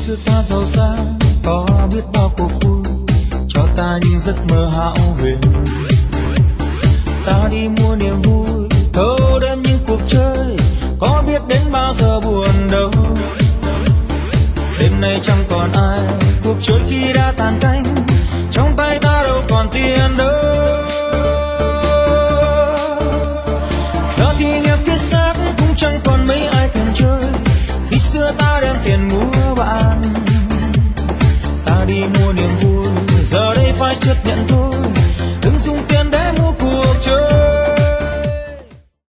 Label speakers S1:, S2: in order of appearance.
S1: xưa ta giàu sang có biết bao cuộc vui, cho ta những giấc mơ hão huyền. Ta đi mua niềm vui, thâu đêm những cuộc chơi, có biết đến bao giờ buồn đâu. Đêm nay chẳng còn ai, cuộc chơi khi đã tàn cánh, trong tay ta đâu còn tiền đâu. Giờ thì nghèo kiết xác cũng chẳng còn mấy ai thèm chơi, khi xưa ta đem tiền mua bạn. Ta đi mua niềm vui, giờ đây phải chấp nhận thôi,